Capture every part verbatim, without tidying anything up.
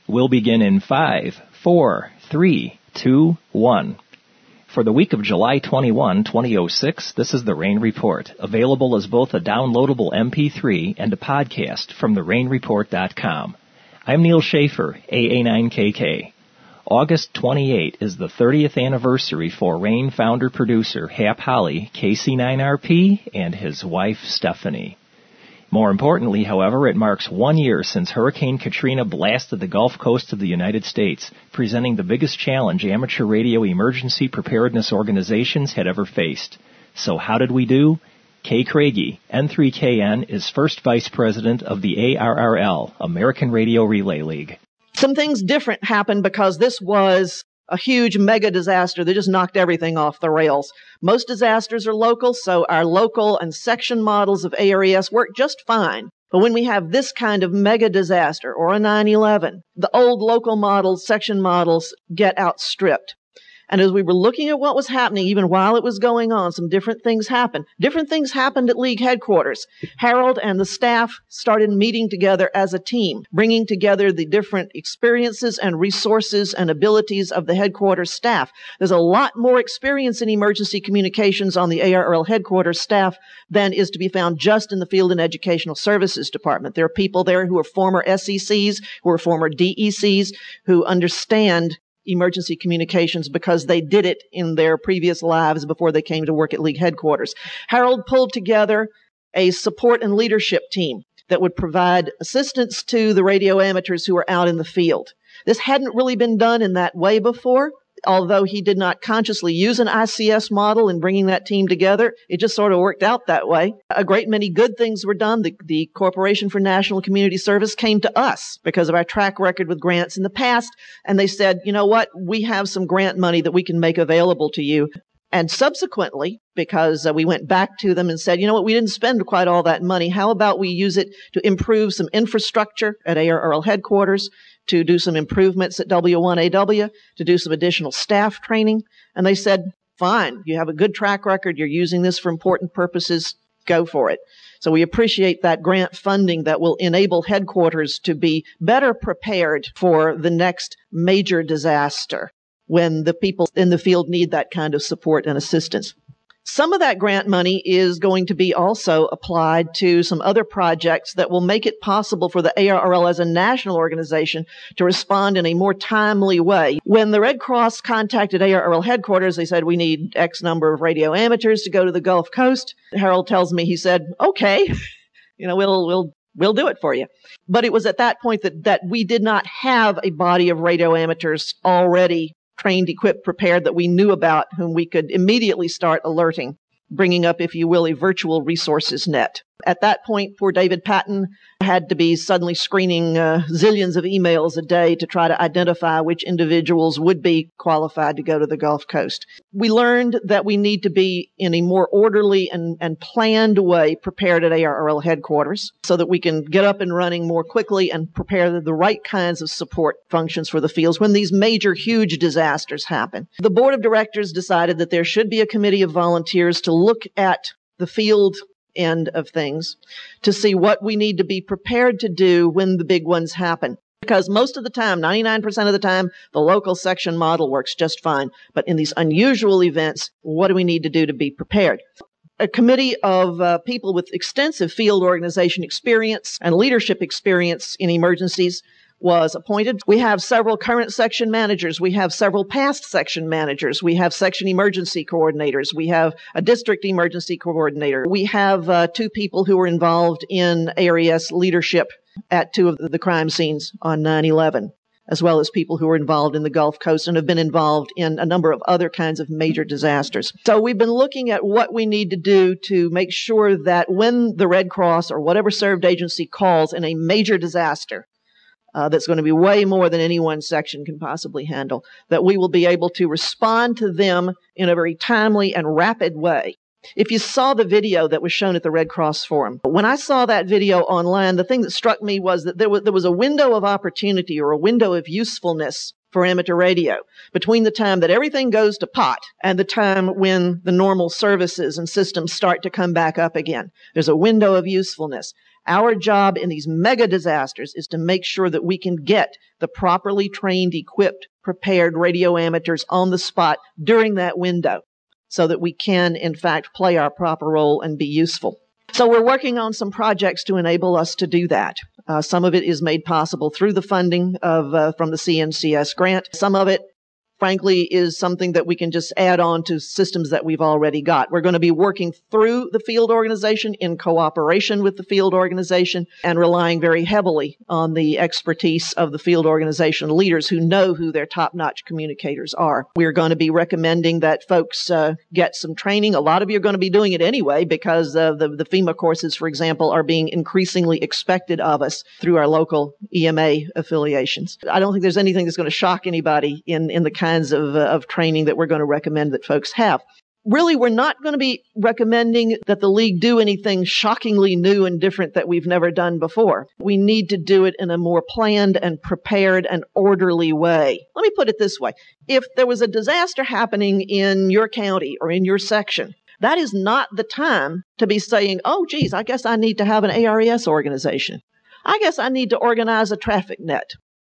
We'll begin in five, four, three, two, one. For the week of July twenty-first, twenty oh six, this is the Rain Report, available as both a downloadable M P three and a podcast from the rain report dot com. I'm Neil Schaefer, A A nine K K. August twenty-eighth is the thirtieth anniversary for Rain founder-producer Hap Holly, K C nine R P, and his wife Stephanie. More importantly, however, it marks one year since Hurricane Katrina blasted the Gulf Coast of the United States, presenting the biggest challenge amateur radio emergency preparedness organizations had ever faced. So how did we do? Kay Craigie, N three K N, is first vice president of the A R R L, American Radio Relay League. Some things different happened because this was a huge mega disaster that just knocked everything off the rails. Most disasters are local, so our local and section models of A R E S work just fine. But when we have this kind of mega disaster or a nine eleven, the old local models, section models get outstripped. And as we were looking at what was happening, even while it was going on, some different things happened. Different things happened at League headquarters. Harold and the staff started meeting together as a team, bringing together the different experiences and resources and abilities of the headquarters staff. There's a lot more experience in emergency communications on the A R R L headquarters staff than is to be found just in the Field and Educational Services Department. There are people there who are former S E Cs, who are former D E Cs, who understand emergency communications because they did it in their previous lives before they came to work at League headquarters. Harold pulled together a support and leadership team that would provide assistance to the radio amateurs who were out in the field. This hadn't really been done in that way before. Although he did not consciously use an I C S model in bringing that team together, it just sort of worked out that way. A great many good things were done. The, the Corporation for National Community Service came to us because of our track record with grants in the past, and they said, you know what, we have some grant money that we can make available to you. And subsequently, because uh, we went back to them and said, you know what, we didn't spend quite all that money. How about we use it to improve some infrastructure at A R R L headquarters, to do some improvements at W one A W, to do some additional staff training. And they said, fine, you have a good track record. You're using this for important purposes. Go for it. So we appreciate that grant funding that will enable headquarters to be better prepared for the next major disaster when the people in the field need that kind of support and assistance. Some of that grant money is going to be also applied to some other projects that will make it possible for the A R R L as a national organization to respond in a more timely way. When the Red Cross contacted A R R L headquarters, they said, we need X number of radio amateurs to go to the Gulf Coast. Harold tells me, he said, okay, you know, we'll, we'll, we'll do it for you. But it was at that point that, that we did not have a body of radio amateurs already trained, equipped, prepared that we knew about, whom we could immediately start alerting, bringing up, if you will, a virtual resources net. At that point, poor David Patton had to be suddenly screening uh, zillions of emails a day to try to identify which individuals would be qualified to go to the Gulf Coast. We learned that we need to be in a more orderly and, and planned way prepared at A R R L headquarters so that we can get up and running more quickly and prepare the right kinds of support functions for the fields when these major, huge disasters happen. The board of directors decided that there should be a committee of volunteers to look at the field end of things to see what we need to be prepared to do when the big ones happen. Because most of the time, ninety-nine percent of the time, the local section model works just fine. But in these unusual events, what do we need to do to be prepared? A committee of uh, people with extensive field organization experience and leadership experience in emergencies was appointed. We have several current section managers. We have several past section managers. We have section emergency coordinators. We have a district emergency coordinator. We have uh, two people who were involved in A R E S leadership at two of the crime scenes on nine eleven, as well as people who were involved in the Gulf Coast and have been involved in a number of other kinds of major disasters. So we've been looking at what we need to do to make sure that when the Red Cross or whatever served agency calls in a major disaster, Uh, that's going to be way more than any one section can possibly handle, that we will be able to respond to them in a very timely and rapid way. If you saw the video that was shown at the Red Cross Forum, when I saw that video online, the thing that struck me was that there was, there was a window of opportunity or a window of usefulness for amateur radio between the time that everything goes to pot and the time when the normal services and systems start to come back up again. There's a window of usefulness. Our job in these mega disasters is to make sure that we can get the properly trained, equipped, prepared radio amateurs on the spot during that window so that we can, in fact, play our proper role and be useful. So we're working on some projects to enable us to do that. Uh, some of it is made possible through the funding of uh, from the C N C S grant. Some of it, frankly, is something that we can just add on to systems that we've already got. We're going to be working through the field organization in cooperation with the field organization and relying very heavily on the expertise of the field organization leaders who know who their top-notch communicators are. We're going to be recommending that folks uh, get some training. A lot of you are going to be doing it anyway because uh, the, the FEMA courses, for example, are being increasingly expected of us through our local E M A affiliations. I don't think there's anything that's going to shock anybody in, in the kinds of, uh, of training that we're going to recommend that folks have. Really, we're not going to be recommending that the league do anything shockingly new and different that we've never done before. We need to do it in a more planned and prepared and orderly way. Let me put it this way. If there was a disaster happening in your county or in your section, that is not the time to be saying, oh, geez, I guess I need to have an A R E S organization. I guess I need to organize a traffic net.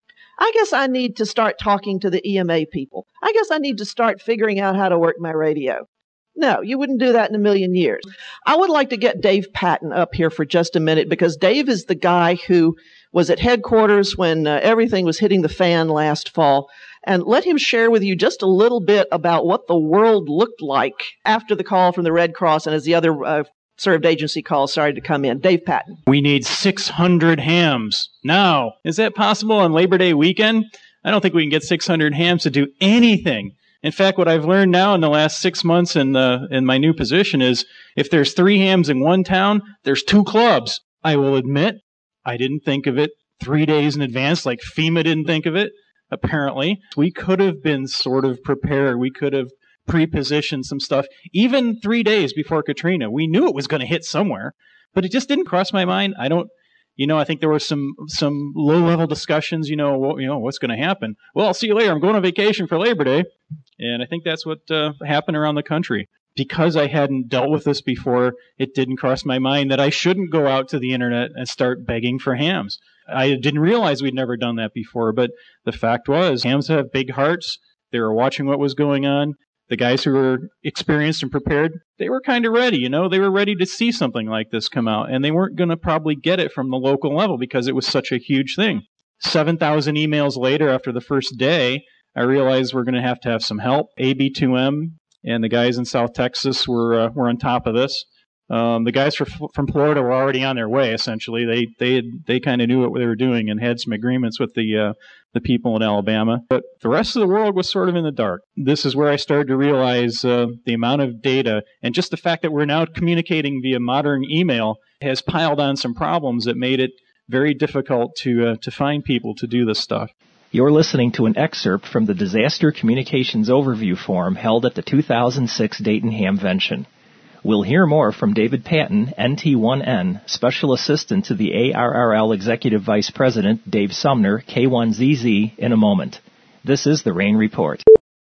I guess I need to start talking to the E M A people. I guess I need to start figuring out how to work my radio. No, you wouldn't do that in a million years. I would like to get Dave Patton up here for just a minute because Dave is the guy who was at headquarters when uh, everything was hitting the fan last fall. And let him share with you just a little bit about what the world looked like after the call from the Red Cross and as the other uh, served agency calls started to come in. Dave Patton. We need six hundred hams now. Is that possible on Labor Day weekend? I don't think we can get six hundred hams to do anything. In fact, what I've learned now in the last six months in the in my new position is if there's three hams in one town, there's two clubs. I will admit, I didn't think of it three days in advance like FEMA didn't think of it, apparently. We could have been sort of prepared. We could have pre-positioned some stuff. Even three days before Katrina, we knew it was going to hit somewhere, but it just didn't cross my mind. I don't, you know, I think there were some some low-level discussions, you know, what, you know, what's going to happen? Well, I'll see you later. I'm going on vacation for Labor Day. And I think that's what uh, happened around the country. Because I hadn't dealt with this before, it didn't cross my mind that I shouldn't go out to the internet and start begging for hams. I didn't realize we'd never done that before, but the fact was, hams have big hearts. They were watching what was going on. The guys who were experienced and prepared, they were kind of ready, you know. They were ready to see something like this come out, and they weren't going to probably get it from the local level because it was such a huge thing. seven thousand emails later after the first day, I realized we're going to have to have some help. A B two M and the guys in South Texas were uh, were on top of this. Um, the guys for, from Florida were already on their way. Essentially, they they had, they kind of knew what they were doing and had some agreements with the uh, the people in Alabama. But the rest of the world was sort of in the dark. This is where I started to realize uh, the amount of data and just the fact that we're now communicating via modern email has piled on some problems that made it very difficult to uh, to find people to do this stuff. You're listening to an excerpt from the Disaster Communications Overview Forum held at the two thousand six Dayton Hamvention. We'll hear more from David Patton, N T one N, Special Assistant to the A R R L Executive Vice President, Dave Sumner, K one Z Z, in a moment. This is the Rain Report.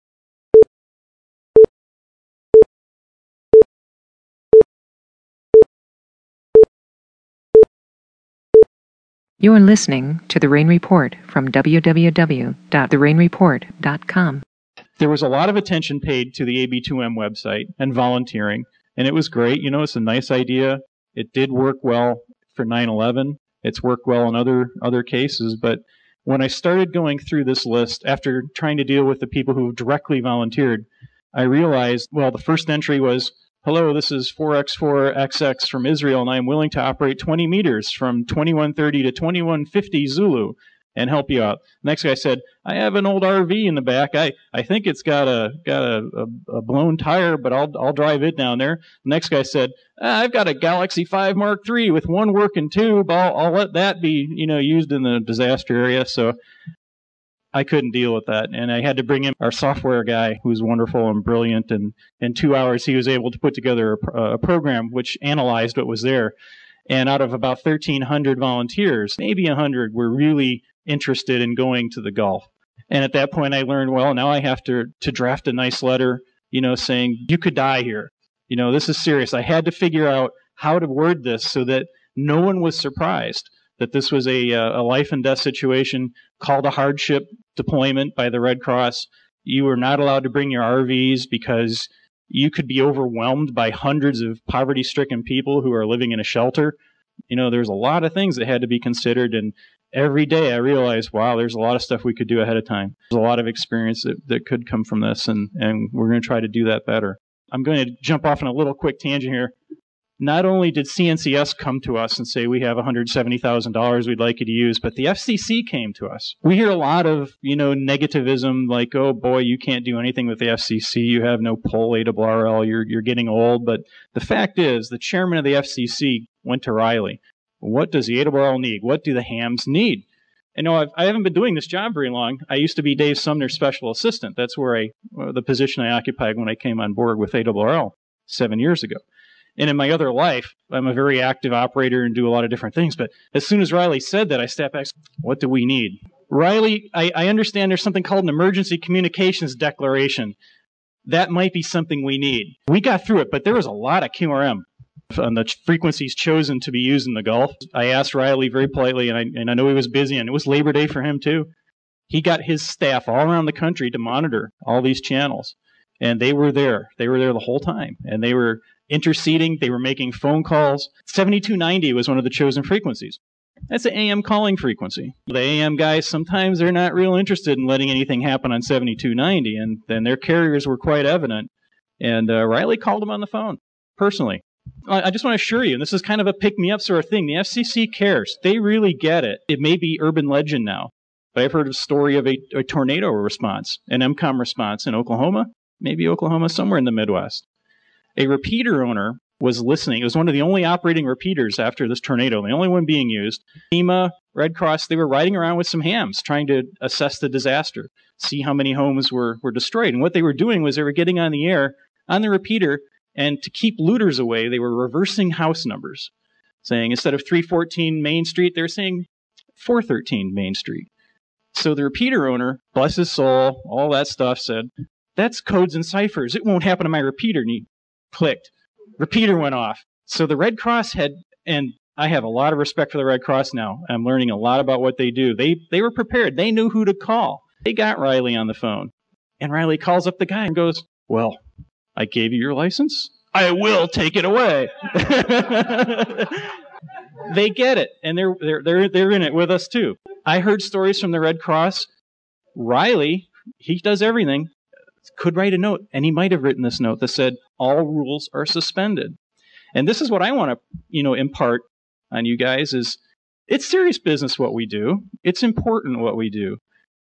You are listening to The Rain Report from w w w dot the rain report dot com. There was a lot of attention paid to the A B two M website and volunteering, and it was great. You know, it's a nice idea. It did work well for nine eleven. It's worked well in other other cases, but when I started going through this list, after trying to deal with the people who directly volunteered, I realized, well, the first entry was, hello, this is four X four X X from Israel, and I'm willing to operate twenty meters from twenty-one thirty to twenty-one fifty Zulu and help you out. Next guy said, I have an old R V in the back. I, I think it's got a got a, a, a blown tire, but I'll I'll drive it down there. The next guy said, ah, I've got a Galaxy five Mark three with one working tube. I'll I'll let that be, you know, used in the disaster area. So I couldn't deal with that, and I had to bring in our software guy, who's wonderful and brilliant, and in two hours he was able to put together a, a program which analyzed what was there. And out of about thirteen hundred volunteers, maybe one hundred were really interested in going to the Gulf. And at that point I learned, well, now I have to, to draft a nice letter, you know, saying, you could die here. You know, this is serious. I had to figure out how to word this so that No one was surprised that this was a, a life and death situation, called a hardship deployment by the Red Cross. You were not allowed to bring your R Vs because you could be overwhelmed by hundreds of poverty-stricken people who are living in a shelter. You know, there's a lot of things that had to be considered, and every day I realized, wow, there's a lot of stuff we could do ahead of time. There's a lot of experience that, that could come from this, and, and we're going to try to do that better. I'm going to jump off on a little quick tangent here. Not only did C N C S come to us and say, we have one hundred seventy thousand dollars we'd like you to use, but the F C C came to us. We hear a lot of, you know, negativism, like, oh boy, you can't do anything with the F C C. You have no pull, A W R L, you're, you're getting old. But the fact is, the chairman of the F C C went to Riley. What does the A W R L need? What do the hams need? And no, I've, I haven't been doing this job very long. I used to be Dave Sumner's special assistant. That's where I, uh, the position I occupied when I came on board with A W R L seven years ago. And in my other life, I'm a very active operator and do a lot of different things. But as soon as Riley said that, I stepped back. What do we need? Riley, I, I understand there's something called an emergency communications declaration. That might be something we need. We got through it, but there was a lot of Q R M on the frequencies chosen to be used in the Gulf. I asked Riley very politely, and I, and I know he was busy, and it was Labor Day for him too. He got his staff all around the country to monitor all these channels. And they were there. They were there the whole time. And they were interceding. They were making phone calls. seventy-two ninety was one of the chosen frequencies. That's an A M calling frequency. The A M guys, sometimes they're not real interested in letting anything happen on seventy-two ninety, and then their carriers were quite evident. And uh, Riley called him on the phone, personally. I, I just want to assure you, and this is kind of a pick-me-up sort of thing, the F C C cares. They really get it. It may be urban legend now, but I've heard a story of a, a tornado response, an M COM response in Oklahoma, maybe Oklahoma, somewhere in the Midwest. A repeater owner was listening. It was one of the only operating repeaters after this tornado, the only one being used. FEMA, Red Cross, they were riding around with some hams trying to assess the disaster, see how many homes were, were destroyed. And what they were doing was they were getting on the air on the repeater, and to keep looters away, they were reversing house numbers, saying instead of three fourteen Main Street, they were saying four thirteen Main Street. So the repeater owner, bless his soul, all that stuff, said, that's codes and ciphers. It won't happen to my repeater. And he clicked. Repeater went off. So the Red Cross had, and I have a lot of respect for the Red Cross now. I'm learning a lot about what they do. They they were prepared. They knew who to call. They got Riley on the phone. And Riley calls up the guy and goes, well, I gave you your license. I will take it away. They get it, and they're they're they're they're in it with us too. I heard stories from the Red Cross. Riley, he does everything, could write a note, and he might have written this note that said, all rules are suspended. And this is what I want to, you know, impart on you guys is it's serious business what we do. It's important what we do.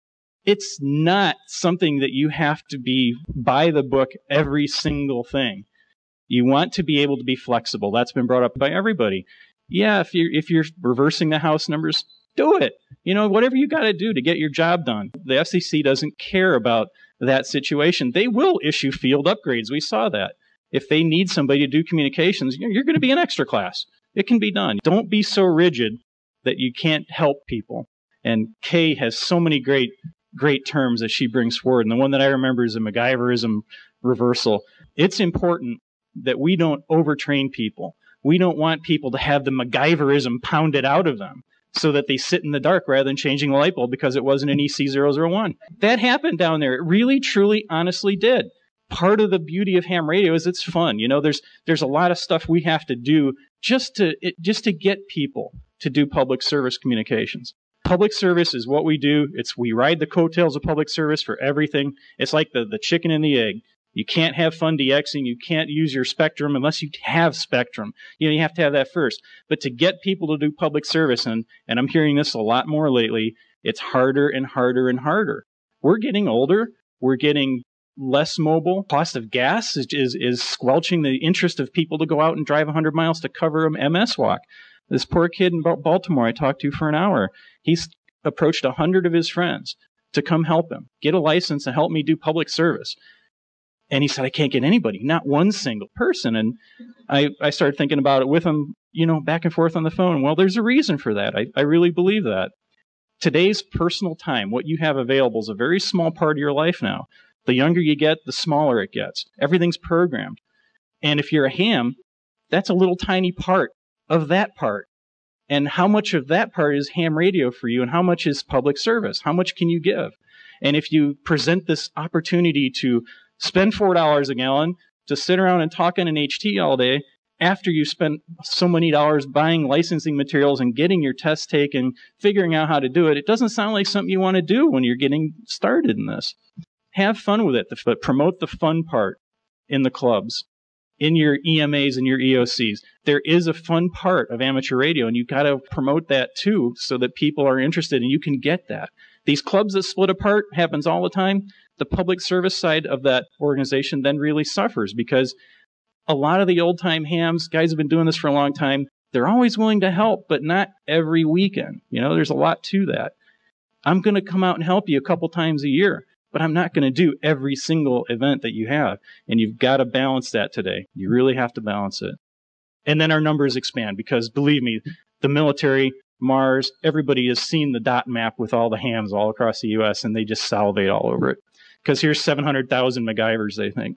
It's not something that you have to be by the book every single thing. You want to be able to be flexible. That's been brought up by everybody. Yeah, if you're, if you're reversing the house numbers, do it. You know, whatever you got to do to get your job done. The F C C doesn't care about that situation. They will issue field upgrades. We saw that. If they need somebody to do communications, you're going to be an extra class. It can be done. Don't be so rigid that you can't help people. And Kay has so many great, great terms that she brings forward. And the one that I remember is a MacGyverism reversal. It's important that we don't overtrain people. We don't want people to have the MacGyverism pounded out of them so that they sit in the dark rather than changing the light bulb because it wasn't an E C zero zero one. That happened down there. It really, truly, honestly did. Part of the beauty of ham radio is it's fun. You know, there's there's a lot of stuff we have to do just to it, just to get people to do public service communications. Public service is what we do. It's we ride the coattails of public service for everything. It's like the, the chicken and the egg. You can't have fun DXing. You can't use your Spectrum unless you have Spectrum. You know, you have to have that first. But to get people to do public service, and, and I'm hearing this a lot more lately, it's harder and harder and harder. We're getting older. We're getting less mobile. Cost of gas is, is, is squelching the interest of people to go out and drive one hundred miles to cover an M S walk. This poor kid in Baltimore I talked to for an hour, he's approached one hundred of his friends to come help him, get a license and help me do public service. And he said, I can't get anybody, not one single person. And I, I started thinking about it with him, you know, back and forth on the phone. Well, there's a reason for that. I, I really believe that. Today's personal time, what you have available is a very small part of your life now. The younger you get, the smaller it gets. Everything's programmed. And if you're a ham, that's a little tiny part of that part. And how much of that part is ham radio for you, and how much is public service? How much can you give? And if you present this opportunity to spend four dollars a gallon to sit around and talk in an H T all day after you spent so many dollars buying licensing materials and getting your test taken, figuring out how to do it, it doesn't sound like something you want to do when you're getting started in this. Have fun with it, but promote the fun part in the clubs, in your E M As and your E O Cs. There is a fun part of amateur radio, and you've got to promote that too so that people are interested and you can get that. These clubs that split apart happens all the time. The public service side of that organization then really suffers because a lot of the old-time hams, guys have been doing this for a long time, they're always willing to help, but not every weekend. You know, there's a lot to that. I'm going to come out and help you a couple times a year, but I'm not going to do every single event that you have. And you've got to balance that today. You really have to balance it. And then our numbers expand because, believe me, the military, Mars, everybody has seen the dot map with all the hams all across the U S and they just salivate all over it. Because here's seven hundred thousand MacGyvers, they think.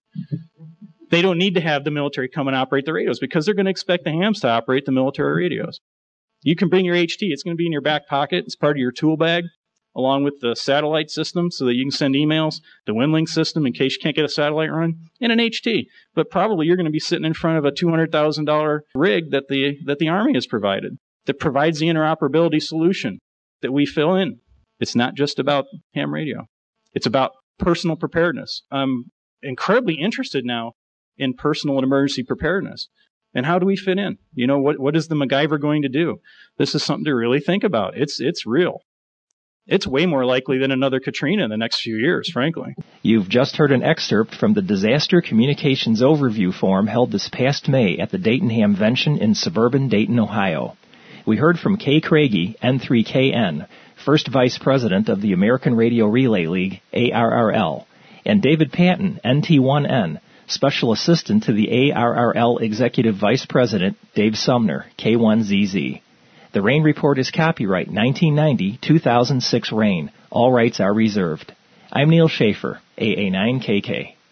They don't need to have the military come and operate the radios because they're going to expect the hams to operate the military radios. You can bring your H T. It's going to be in your back pocket. It's part of your tool bag, along with the satellite system so that you can send emails, the WinLink system in case you can't get a satellite run, and an H T. But probably you're going to be sitting in front of a two hundred thousand dollars rig that the that the Army has provided that provides the interoperability solution that we fill in. It's not just about ham radio. It's about personal preparedness. I'm incredibly interested now in personal and emergency preparedness. And how do we fit in? You know, what what is the MacGyver going to do? This is something to really think about. It's it's real. It's way more likely than another Katrina in the next few years, frankly. You've just heard an excerpt from the Disaster Communications Overview Forum held this past May at the Dayton Hamvention in suburban Dayton, Ohio. We heard from Kay Craigie, N three K N, First Vice President of the American Radio Relay League, A R R L, and David Patton, N T one N, Special Assistant to the A R R L Executive Vice President, Dave Sumner, K one Z Z. The Rain Report is copyright nineteen ninety to two thousand six Rain. All rights are reserved. I'm Neil Schaefer, A A nine K K.